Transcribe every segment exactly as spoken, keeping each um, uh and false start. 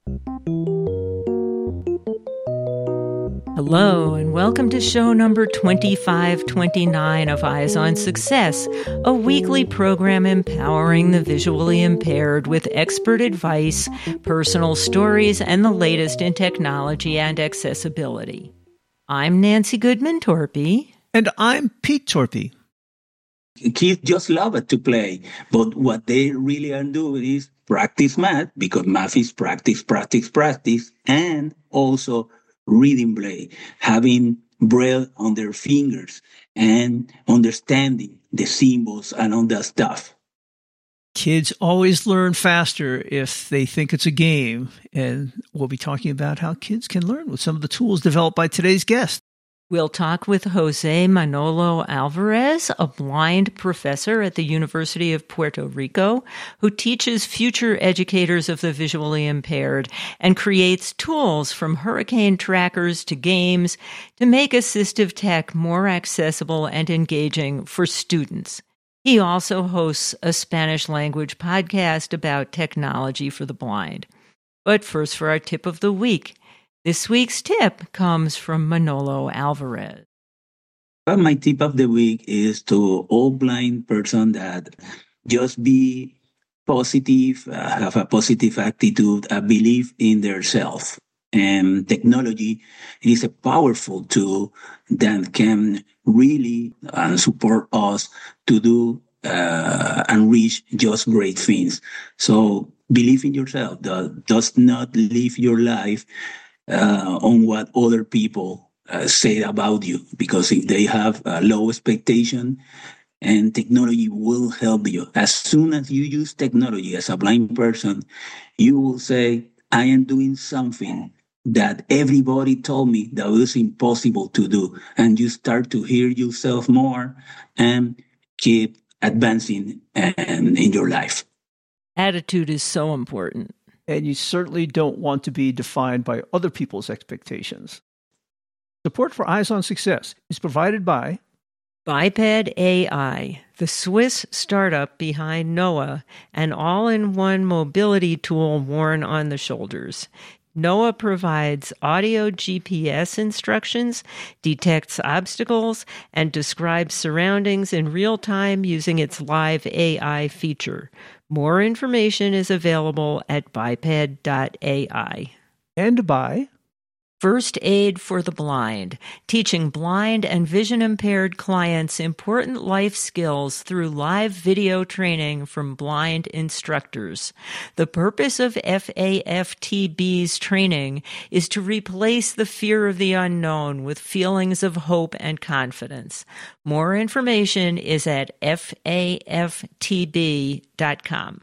Hello, and welcome to show number twenty-five twenty-nine of Eyes on Success, a weekly program empowering the visually impaired with expert advice, personal stories, and the latest in technology and accessibility. I'm Nancy Goodman Torpy. And I'm Pete Torpy. Kids just love it to play, but what they really are doing is practice math, because math is practice, practice, practice, and also reading Braille, having Braille on their fingers and understanding the symbols and all that stuff. Kids always learn faster if they think it's a game, and we'll be talking about how kids can learn with some of the tools developed by today's guest. We'll talk with Jose Manolo Alvarez, a blind professor at the University of Puerto Rico, who teaches future educators of the visually impaired and creates tools from hurricane trackers to games to make assistive tech more accessible and engaging for students. He also hosts a Spanish language podcast about technology for the blind. But first, for our tip of the week. This week's tip comes from Manolo Alvarez. Well, my tip of the week is to all blind person that just be positive, uh, have a positive attitude, uh, believe in their self. And technology is a powerful tool that can really uh, support us to do uh, and reach just great things. So believe in yourself. The, does not live your life Uh, on what other people uh, say about you, because if they have a low expectation, and technology will help you. As soon as you use technology as a blind person, you will say, I am doing something that everybody told me that was impossible to do. And you start to hear yourself more and keep advancing and in your life. Attitude is so important. And you certainly don't want to be defined by other people's expectations. Support for Eyes on Success is provided by Biped A I, the Swiss startup behind Noah, an all-in-one mobility tool worn on the shoulders. Noah provides audio G P S instructions, detects obstacles, and describes surroundings in real time using its live A I feature. More information is available at biped dot A I. And by First Aid for the Blind, teaching blind and vision-impaired clients important life skills through live video training from blind instructors. The purpose of F A F T B's training is to replace the fear of the unknown with feelings of hope and confidence. More information is at F A F T B dot com.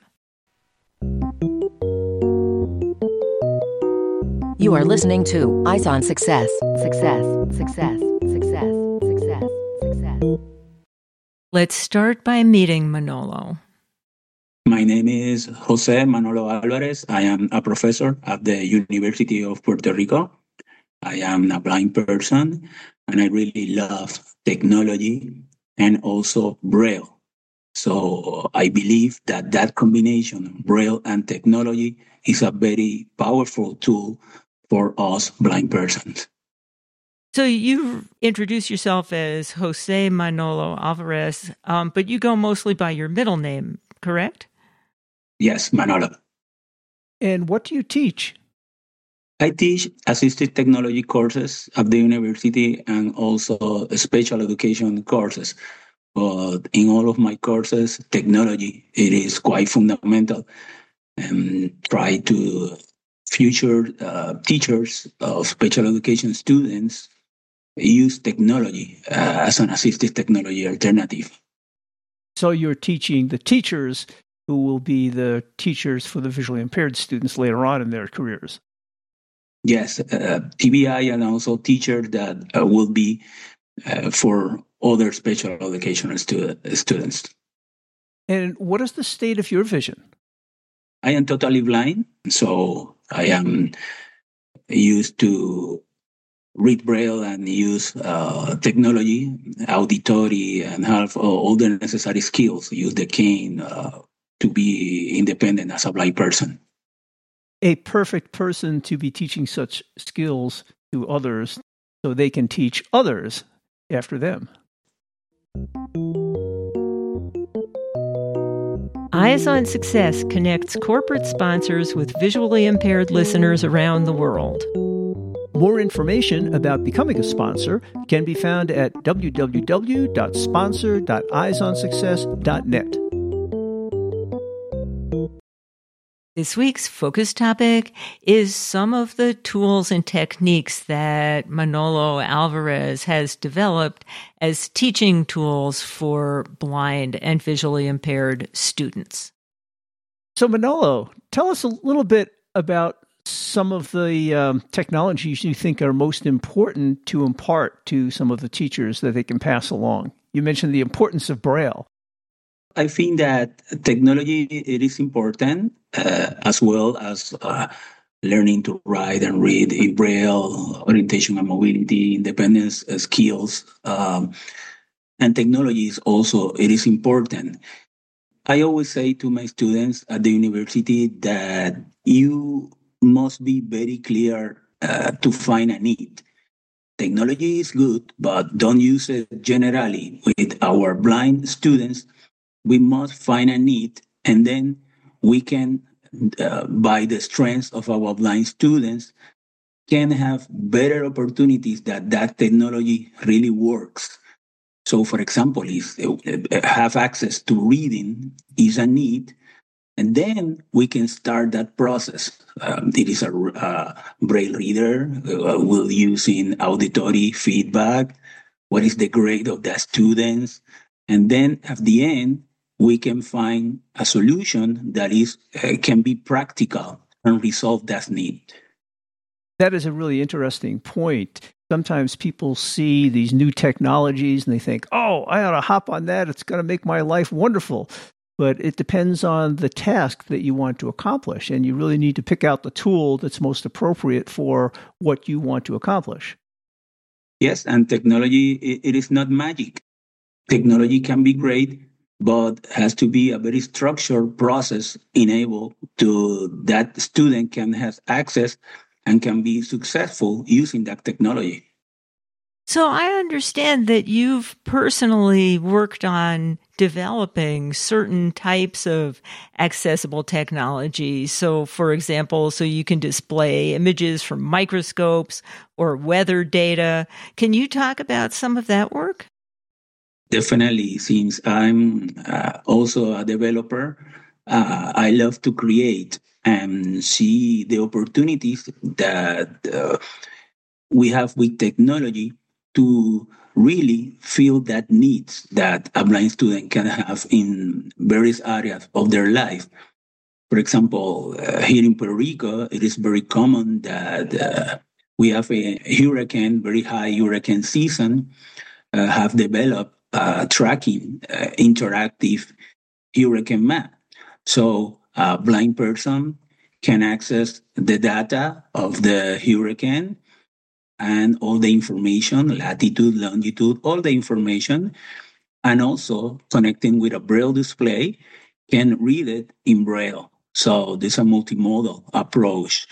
You are listening to Eyes on Success. Success, success, success, success, success. Let's start by meeting Manolo. My name is Jose Manolo Alvarez. I am a professor at the University of Puerto Rico. I am a blind person, and I really love technology and also Braille. So I believe that that combination, Braille and technology, is a very powerful tool for us blind persons. So you introduce yourself as Jose Manolo Alvarez, um, but you go mostly by your middle name, correct? Yes, Manolo. And what do you teach? I teach assistive technology courses at the university and also special education courses. But in all of my courses, technology, it is quite fundamental. And try to future uh, teachers of special education students use technology uh, as an assistive technology alternative. So you're teaching the teachers who will be the teachers for the visually impaired students later on in their careers. Yes, uh, T B I and also teachers that uh, will be uh, for other special educational stu- students. And what is the state of your vision? I am totally blind, so I am used to read Braille and use uh, technology, auditory, and have uh, all the necessary skills, use the cane uh, to be independent as a blind person. a perfect person to be teaching such skills to others so they can teach others after them. Eyes on Success connects corporate sponsors with visually impaired listeners around the world. More information about becoming a sponsor can be found at w w w dot sponsor dot eyes on success dot net. This week's focus topic is some of the tools and techniques that Manolo Alvarez has developed as teaching tools for blind and visually impaired students. So Manolo, tell us a little bit about some of the um, technologies you think are most important to impart to some of the teachers that they can pass along. You mentioned the importance of Braille. I think that technology, it is important, uh, as well as uh, learning to write and read in Braille, orientation and mobility, independence uh, skills. Um, and technology is also, it is important. I always say to my students at the university that you must be very clear uh, to find a need. Technology is good, but don't use it generally. With our blind students, we must find a need, and then we can, uh, by the strength of our blind students, can have better opportunities that that technology really works. So, for example, if uh, have access to reading is a need, and then we can start that process. Um, it is a uh, Braille reader. Uh, we'll use in auditory feedback. What is the grade of the students? And then at the end, we can find a solution that is uh, can be practical and resolve that need. That is a really interesting point. Sometimes people see these new technologies and they think, oh, I ought to hop on that. It's going to make my life wonderful. But it depends on the task that you want to accomplish. And you really need to pick out the tool that's most appropriate for what you want to accomplish. Yes, and technology, it, it is not magic. Technology can be great, but has to be a very structured process enabled to that student can have access and can be successful using that technology. So I understand that you've personally worked on developing certain types of accessible technology. So, for example, so you can display images from microscopes or weather data. Can you talk about some of that work? Definitely, since I'm uh, also a developer, uh, I love to create and see the opportunities that uh, we have with technology to really fill that needs that a blind student can have in various areas of their life. For example, uh, here in Puerto Rico, it is very common that uh, we have a hurricane, very high hurricane season, uh, have developed Uh, tracking uh, interactive hurricane map. So a blind person can access the data of the hurricane and all the information, latitude, longitude, all the information, and also connecting with a Braille display can read it in Braille. So this is a multimodal approach.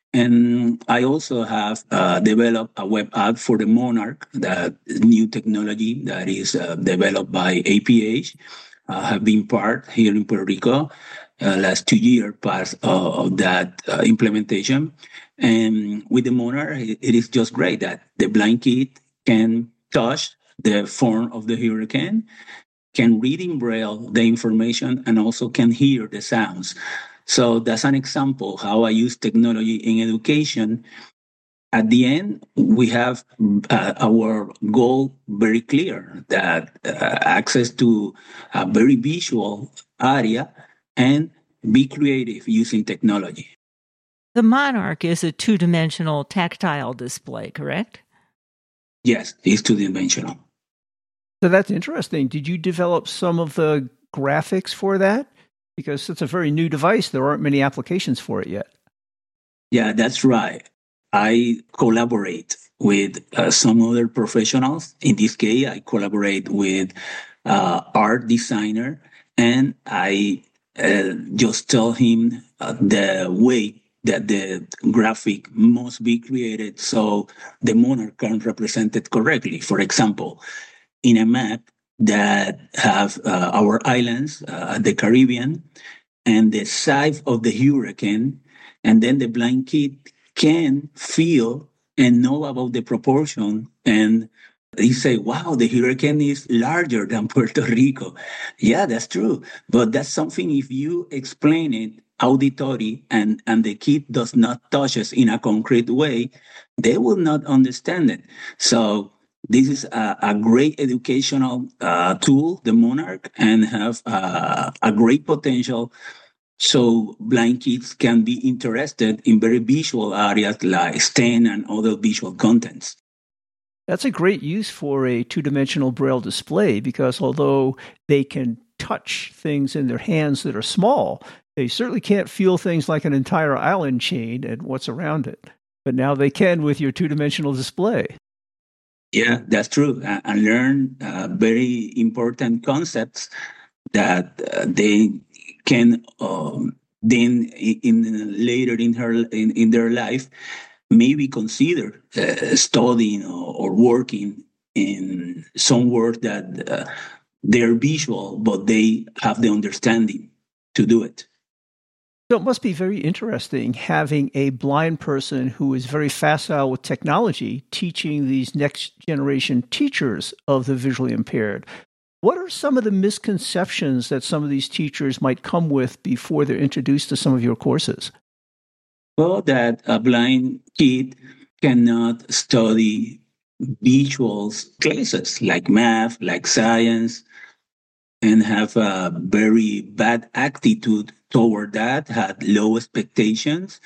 And I also have uh, developed a web app for the Monarch, that new technology that is uh, developed by A P H. I have been part here in Puerto Rico uh, last two years, part of that uh, implementation. And with the Monarch, it, it is just great that the blind kid can touch the form of the hurricane, can read in Braille the information, and also can hear the sounds. So that's an example how I use technology in education. At the end, we have uh, our goal very clear, that uh, access to a very visual area and be creative using technology. The Monarch is a two-dimensional tactile display, correct? Yes, it's two-dimensional. So that's interesting. Did you develop some of the graphics for that? Because it's a very new device. There aren't many applications for it yet. Yeah, that's right. I collaborate with uh, some other professionals. In this case, I collaborate with uh, art designer, and I uh, just tell him uh, the way that the graphic must be created so the monarch can represent it correctly. For example, in a map that have uh, our islands, uh, the Caribbean, and the side of the hurricane, and then the blind kid can feel and know about the proportion, and they say, wow, the hurricane is larger than Puerto Rico. Yeah, that's true. But that's something, if you explain it auditory and, and the kid does not touch us in a concrete way, they will not understand it. So this is a, a great educational uh, tool, the Monarch, and have uh, a great potential so blind kids can be interested in very visual areas like STEM and other visual contents. That's a great use for a two-dimensional Braille display, because although they can touch things in their hands that are small, they certainly can't feel things like an entire island chain and what's around it. But now they can with your two-dimensional display. Yeah, that's true. Uh, and learn uh, very important concepts that uh, they can um, then in, in later in her in, in their life maybe consider uh, studying or, or working in some work that uh, they're visual, but they have the understanding to do it. So it must be very interesting having a blind person who is very facile with technology teaching these next generation teachers of the visually impaired. What are some of the misconceptions that some of these teachers might come with before they're introduced to some of your courses? Well, that a blind kid cannot study visuals classes like math, like science, and have a very bad attitude toward that, had low expectations.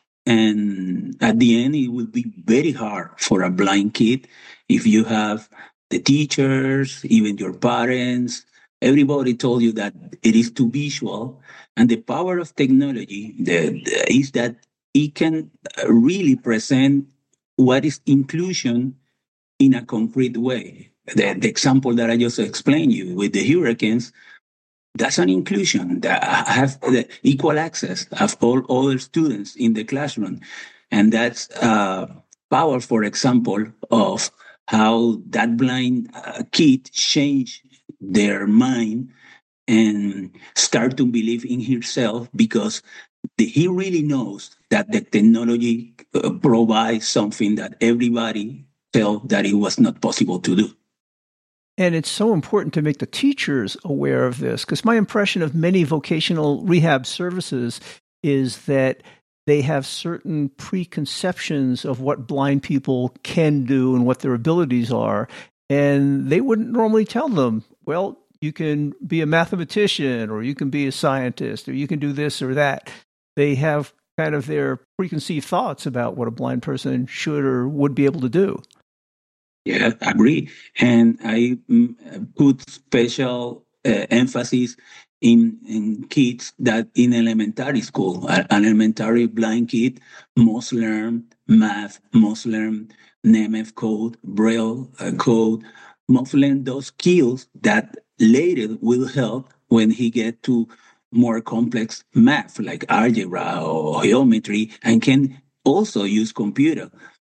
And at the end, it will be very hard for a blind kid if you have the teachers, even your parents, everybody told you that it is too visual. And the power of technology the, the, is that it can really present what is inclusion in a concrete way. The, the example that I just explained you with the hurricanes, that's an inclusion that have the equal access of all other students in the classroom. And that's uh, power, for example, of how that blind uh, kid changed their mind and start to believe in himself because the, he really knows that the technology uh, provides something that everybody felt that it was not possible to do. And it's so important to make the teachers aware of this, because my impression of many vocational rehab services is that they have certain preconceptions of what blind people can do and what their abilities are. And they wouldn't normally tell them, well, you can be a mathematician, or you can be a scientist, or you can do this or that. They have kind of their preconceived thoughts about what a blind person should or would be able to do. Yeah, I agree. And I mm, put special uh, emphasis in, in kids that in elementary school, an elementary blind kid must learn math, must learn Nemeth code, Braille uh, code, must learn those skills that later will help when he get to more complex math like algebra or geometry, and can also use computer.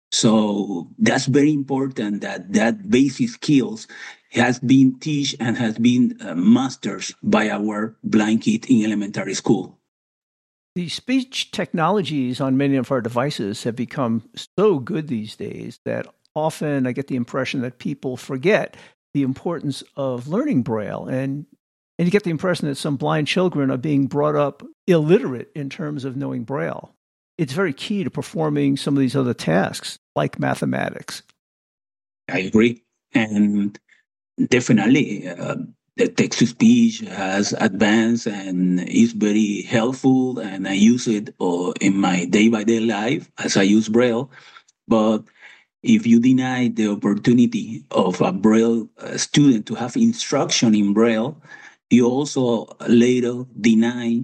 So that's very important that that basic skills has been taught and has been uh, mastered by our blind kid in elementary school. The speech technologies on many of our devices have become so good these days that often I get the impression that people forget the importance of learning Braille. And, and you get the impression that some blind children are being brought up illiterate in terms of knowing Braille. It's very key to performing some of these other tasks, like mathematics. I agree. And definitely, uh, the text-to-speech has advanced and is very helpful, and I use it uh, in my day-by-day life as I use Braille. But if you deny the opportunity of a Braille uh, student to have instruction in Braille, you also later deny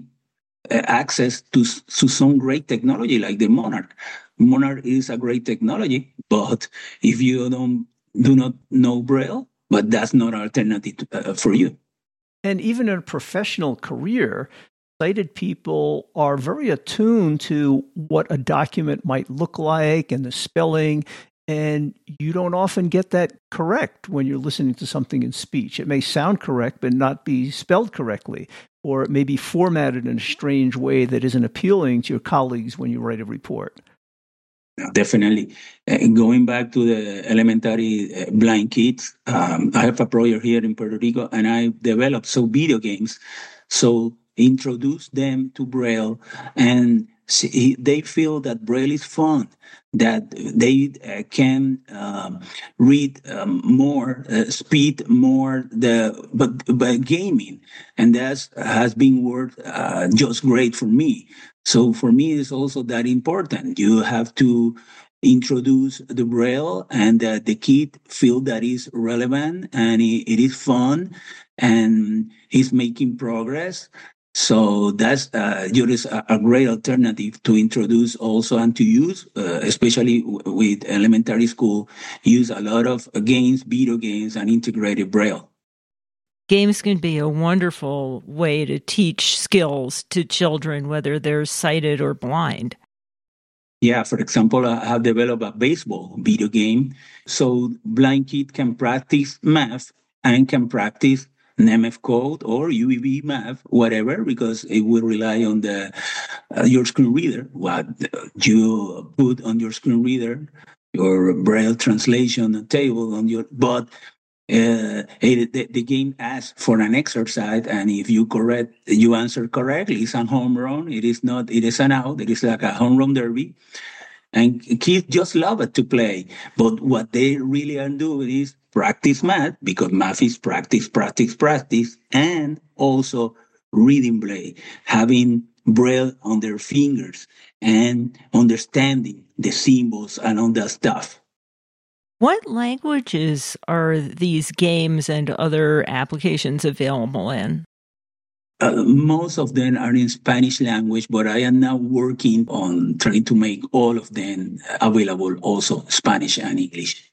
access to, to some great technology like the Monarch. Monarch is a great technology, but if you don't do not know Braille, but that's not an alternative to, uh, for you. And even in a professional career, sighted people are very attuned to what a document might look like and the spelling, and you don't often get that correct when you're listening to something in speech. It may sound correct, but not be spelled correctly, or it may be formatted in a strange way that isn't appealing to your colleagues when you write a report. Definitely. Uh, going back to the elementary uh, blind kids, um, I have a project here in Puerto Rico, and I developed so video games. So introduce them to Braille, and see, they feel that Braille is fun, that they uh, can um, read um, more, uh, speed more, the but by gaming, and that has been worked uh, just great for me. So for me, it's also that important. You have to introduce the Braille, and that the kid feel that is relevant and it, it is fun and he's making progress. So that's uh, just a, a great alternative to introduce also and to use, uh, especially w- with elementary school, use a lot of games, video games, and integrated Braille. Games can be a wonderful way to teach skills to children, whether they're sighted or blind. Yeah, for example, I have developed a baseball video game, so blind kid can practice math and can practice Nemeth code or U E B math, whatever, because it will rely on the uh, your screen reader, what you put on your screen reader, your Braille translation table on your, but uh, it, the, the game asks for an exercise, and if you correct, you answer correctly, it's a home run. It is not, it is an out. It is like a home run derby. And kids just love it to play. But what they really are doing is practice math, because math is practice, practice, practice, and also reading Braille, having Braille on their fingers and understanding the symbols and all that stuff. What languages are these games and other applications available in? Uh, most of them are in Spanish language, but I am now working on trying to make all of them available also Spanish and English.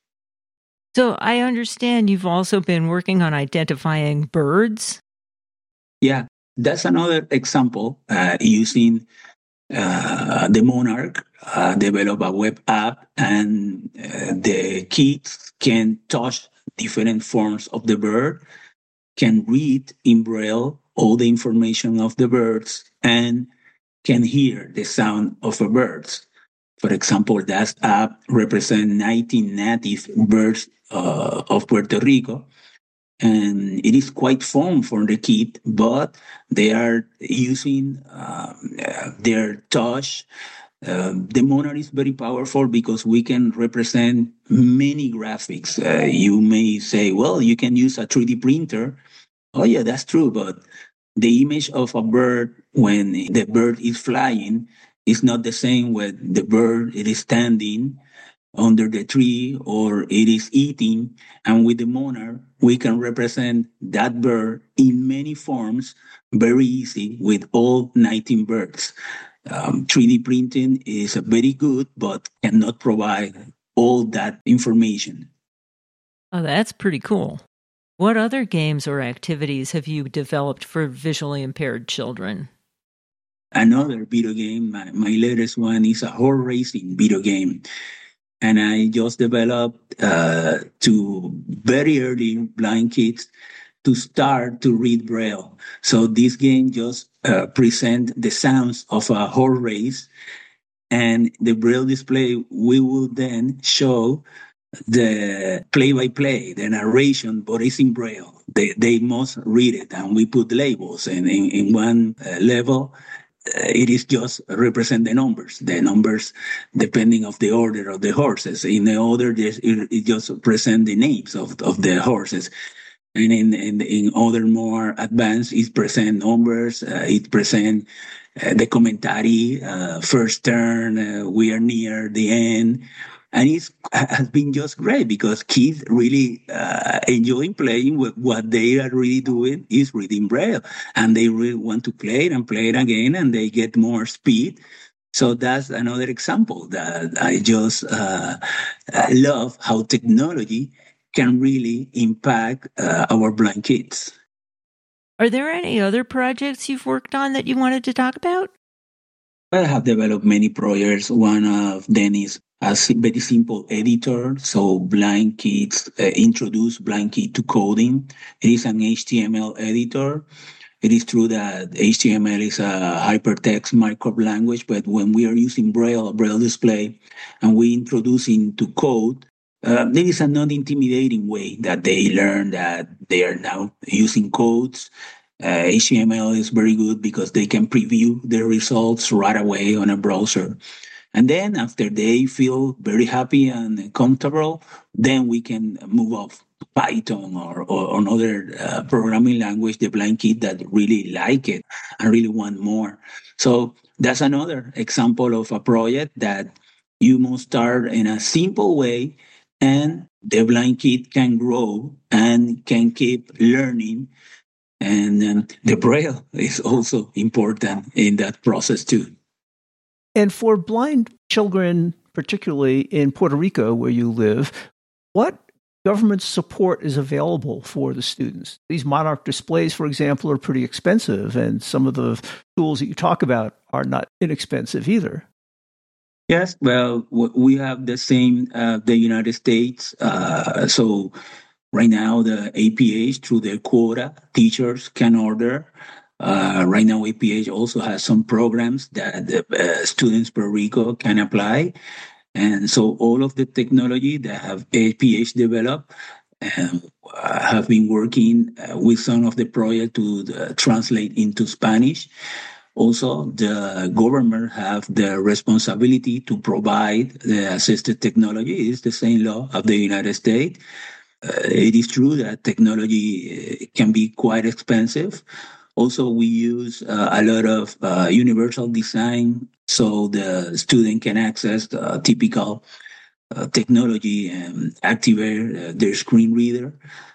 So I understand you've also been working on identifying birds. Yeah, that's another example uh, using uh, the Monarch, uh, develop a web app, and uh, the kids can touch different forms of the bird, can read in Braille all the information of the birds, and can hear the sound of a bird. For example, that app represents nineteen native birds uh, of Puerto Rico, and it is quite fun for the kid, but they are using um, uh, their touch. Uh, the Monarch is very powerful because we can represent many graphics. Uh, you may say, well, you can use a three D printer. Oh, yeah, that's true. But the image of a bird when the bird is flying is not the same when the bird it is standing under the tree or it is eating. And with the Monarch, we can represent that bird in many forms very easy with all nineteen birds. Um, three D printing is very good, but cannot provide all that information. Oh, that's pretty cool. What other games or activities have you developed for visually impaired children? Another video game, my, my latest one is a horse racing video game. And I just developed uh, to very early blind kids to start to read Braille. So this game just uh, present the sounds of a horse race, and the Braille display, we will then show the play-by-play, the narration, but it's in Braille. They, they must read it, and we put labels. And in, in one uh, level, uh, it is just represent the numbers, the numbers depending of the order of the horses. In the other, it, it just present the names of, of the horses. And in, in, in other more advanced, it present numbers, uh, it present uh, the commentary, uh, first turn, uh, we are near the end. And it has been just great because kids really uh, enjoying playing with what they are really doing is reading Braille. And they really want to play it and play it again, and they get more speed. So that's another example that I just uh, love how technology can really impact uh, our blind kids. Are there any other projects you've worked on that you wanted to talk about? I have developed many projects. One of them is a very simple editor. So blind kids uh, introduce blind kid to coding. It is an H T M L editor. It is true that H T M L is a hypertext markup language, but when we are using Braille, Braille display, and we introduce into code, uh, there is a non-intimidating way that they learn that they are now using codes. Uh, H T M L is very good because they can preview their results right away on a browser. And then after they feel very happy and comfortable, then we can move off to Python or, or another uh, programming language, the blind kid that really like it and really want more. So that's another example of a project that you must start in a simple way, and the blind kid can grow and can keep learning. And um, the Braille is also important in that process too. And for blind children, particularly in Puerto Rico, where you live, what government support is available for the students? These Monarch displays, for example, are pretty expensive, and some of the tools that you talk about are not inexpensive either. Yes, well, we have the same, uh, the United States. Uh, so right now, the A P H, through their quota, teachers can order. Uh, right now, A P H also has some programs that the uh, students Puerto Rico can apply. And so all of the technology that have A P H developed uh, have been working uh, with some of the project to uh, translate into Spanish. Also, the government have the responsibility to provide the assisted technology. It's the same law of the United States. Uh, it is true that technology can be quite expensive. Also, we use uh, a lot of uh, universal design so the student can access the typical uh, technology and activate uh, their screen reader.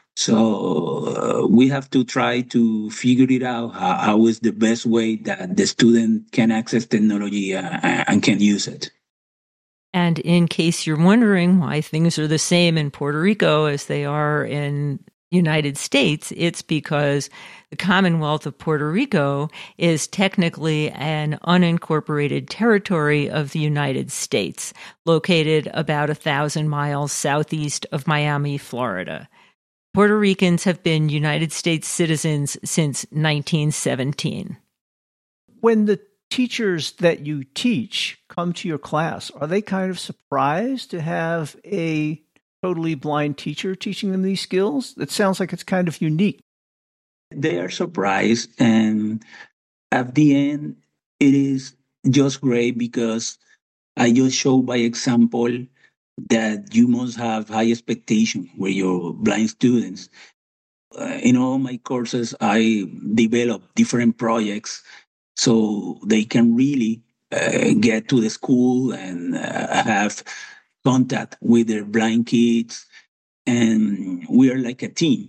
So uh, we have to try to figure it out how, how is the best way that the student can access technology uh, and can use it. And in case you're wondering why things are the same in Puerto Rico as they are in United States, it's because the Commonwealth of Puerto Rico is technically an unincorporated territory of the United States, located about a thousand miles southeast of Miami, Florida. Puerto Ricans have been United States citizens since nineteen seventeen. When the teachers that you teach come to your class, are they kind of surprised to have a totally blind teacher teaching them these skills? It sounds like it's kind of unique. They are surprised, and at the end, it is just great because I just show by example that you must have high expectation with your blind students. Uh, in all my courses, I develop different projects so they can really uh, get to the school and uh, have contact with their blind kids. And we are like a team.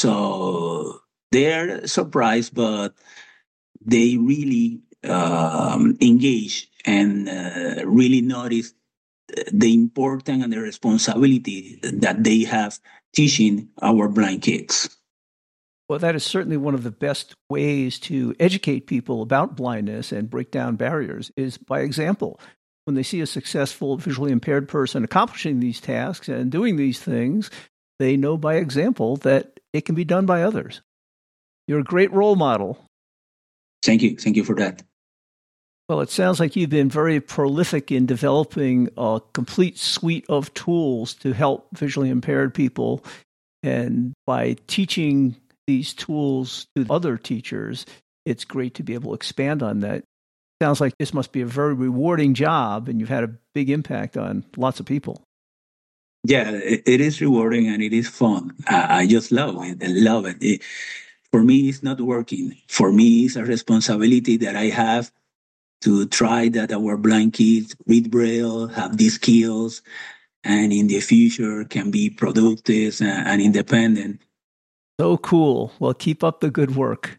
So they're surprised, but they really um, engage and uh, really notice the importance and the responsibility that they have teaching our blind kids. Well, that is certainly one of the best ways to educate people about blindness and break down barriers is by example. When they see a successful visually impaired person accomplishing these tasks and doing these things, they know by example that it can be done by others. You're a great role model. Thank you. Thank you for that. Well, it sounds like you've been very prolific in developing a complete suite of tools to help visually impaired people. And by teaching these tools to other teachers, it's great to be able to expand on that. Sounds like this must be a very rewarding job, and you've had a big impact on lots of people. Yeah, it, it is rewarding and it is fun. I, I just love it. I love it. it. For me, it's not working. For me, it's a responsibility that I have to try that our blind kids read Braille, have these skills, and in the future can be productive and, and independent. So cool. Well, keep up the good work.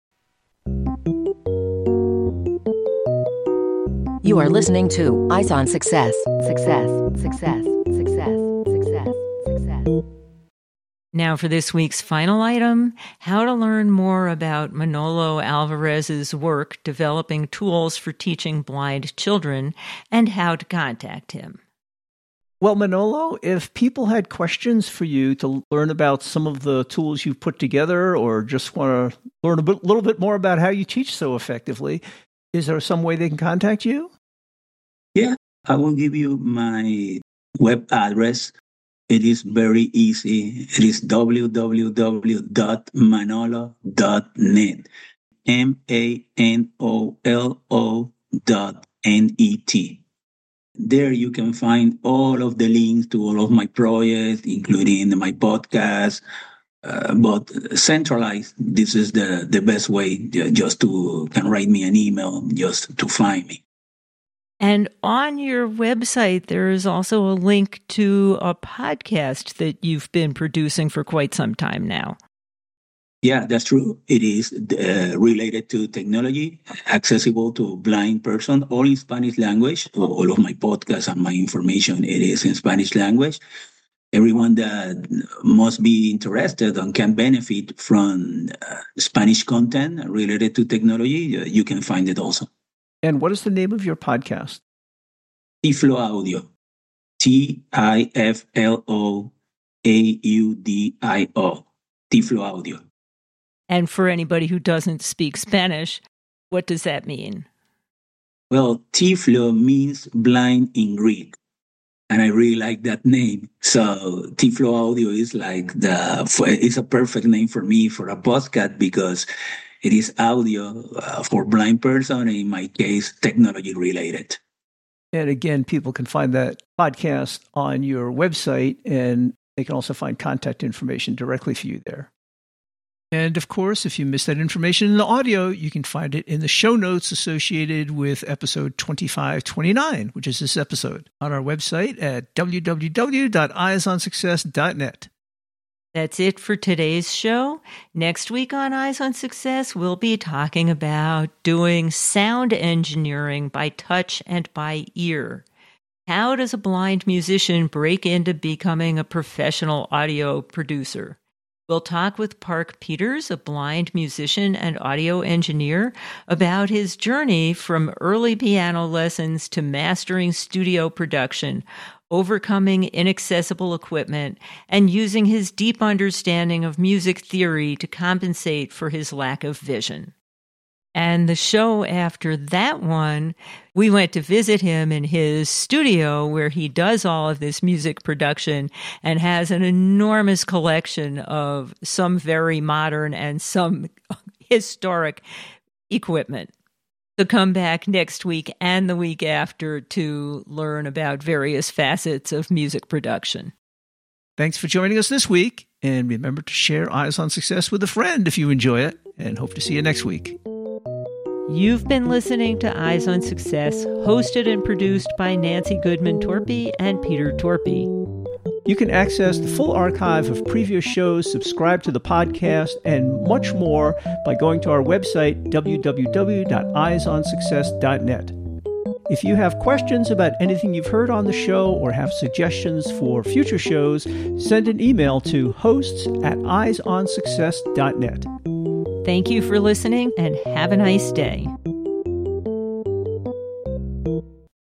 You are listening to Eyes on Success. Success, success, success, success, success. Now for this week's final item, how to learn more about Manolo Alvarez's work developing tools for teaching blind children and how to contact him. Well, Manolo, if people had questions for you to learn about some of the tools you've put together or just want to learn a bit, little bit more about how you teach so effectively, is there some way they can contact you? Yeah, I will give you my web address. It is very easy. It is w w w dot manolo dot net. M A N O L O dot N E T. There you can find all of the links to all of my projects, including my podcast. Uh, but centralized, this is the, the best way just to can write me an email just to find me. And on your website, there is also a link to a podcast that you've been producing for quite some time now. Yeah, that's true. It is uh, related to technology, accessible to blind person, all in Spanish language. All of my podcasts and my information, it is in Spanish language. Everyone that must be interested and can benefit from uh, Spanish content related to technology, uh, you can find it also. And what is the name of your podcast? Tiflo Audio. T I F L O A U D I O. Tiflo Audio. And for anybody who doesn't speak Spanish, what does that mean? Well, Tiflo means blind in Greek. And I really like that name. So Tiflo Audio is like the, it's a perfect name for me for a podcast because it is audio uh, for blind person, and in my case, technology related. And again, people can find that podcast on your website, and they can also find contact information directly for you there. And of course, if you missed that information in the audio, you can find it in the show notes associated with episode twenty-five twenty-nine, which is this episode, on our website at w w w dot eyes on success dot net. That's it for today's show. Next week on Eyes on Success, we'll be talking about doing sound engineering by touch and by ear. How does a blind musician break into becoming a professional audio producer? We'll talk with Park Peters, a blind musician and audio engineer, about his journey from early piano lessons to mastering studio production, overcoming inaccessible equipment, and using his deep understanding of music theory to compensate for his lack of vision. And the show after that one, we went to visit him in his studio where he does all of this music production and has an enormous collection of some very modern and some historic equipment. So come back next week and the week after to learn about various facets of music production. Thanks for joining us this week. And remember to share Eyes on Success with a friend if you enjoy it. And hope to see you next week. You've been listening to Eyes on Success, hosted and produced by Nancy Goodman Torpy and Peter Torpy. You can access the full archive of previous shows, subscribe to the podcast, and much more by going to our website, w w w dot eyes on success dot net. If you have questions about anything you've heard on the show or have suggestions for future shows, send an email to hosts at eyes on success dot net. Thank you for listening and have a nice day.